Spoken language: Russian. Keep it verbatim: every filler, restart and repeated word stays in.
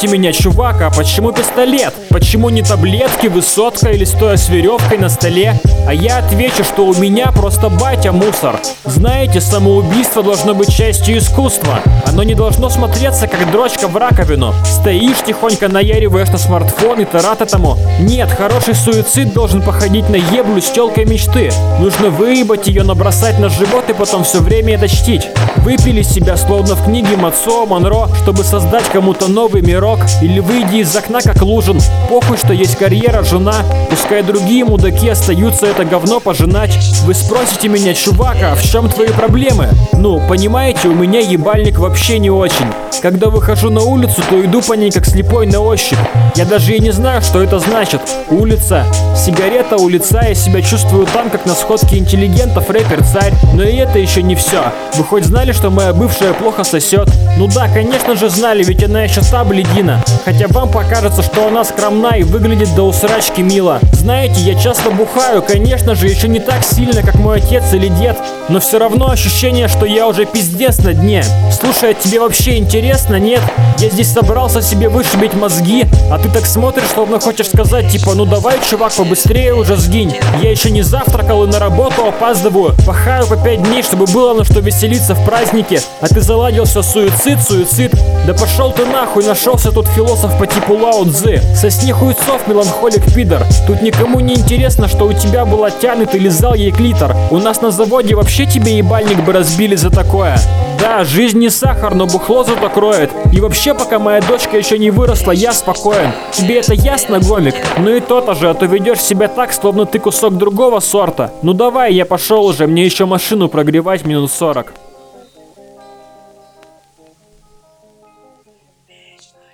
спросите меня, чувак, а почему пистолет? Почему не таблетки, высотка или стоя с веревкой на столе? А я отвечу, что у меня просто батя мусор. Знаете, самоубийство должно быть частью искусства. Оно не должно смотреться как дрочка в раковину. Стоишь тихонько, наяриваешь на смартфон и тарат этому. Нет, хороший суицид должен походить на еблю с тёлкой мечты. Нужно выебать ее, набросать на живот и потом все время это чтить. Выпили себя, словно в книге Мацуо Монро, чтобы создать кому-то новый мирок. Или выйди из окна как Лужин. Похуй, что есть карьера, жена. Пускай другие мудаки остаются это говно пожинать. Вы спросите меня, чувака, в чем твои проблемы? Ну, понимаете, у меня ебальник вообще не очень. Когда выхожу на улицу, то иду по ней как слепой на ощупь. Я даже и не знаю, что это значит. Улица, сигарета у лица, я себя чувствую там, как на сходке интеллигентов рэпер-царь. Но и это еще не все. Вы хоть знали, что моя бывшая плохо сосет? Ну да, конечно же знали, ведь она еще та блядина. Хотя вам покажется, что она скромна и выглядит до усрачки мило. Знаете, я часто бухаю, конечно же, еще не так сильно, как мой отец или дед. Но все равно ощущение, что я уже пиздец на дне. Слушай, а тебе вообще интересно, нет? Я здесь собрался себе вышибить мозги, а ты так смотришь, словно хочешь сказать, типа, ну давай, чувак, побыстрее уже сгинь. Я еще не завтракал и на работу опаздываю. Пахаю по пять дней, чтобы было на что веселиться в празднике. А ты заладил все суицид, суицид. Да пошел ты нахуй, нашелся тут философ по типу Лао Цзы. Сосни хуйцов, меланхолик пидор. Тут никому не интересно, что у тебя была тян и ты лизал ей клитор. У нас на заводе вообще тебе ебальник бы разбили за такое. Да, жизнь не сахар, но бухло зато кроет. И вообще, пока моя дочка еще не выросла, я спокоен. Тебе это ясно, гомик? Ну и то-то же, а то ведешь себя так, словно ты кусок другого сорта. Ну давай, я пошел уже, мне еще машину прогревать минут сорок.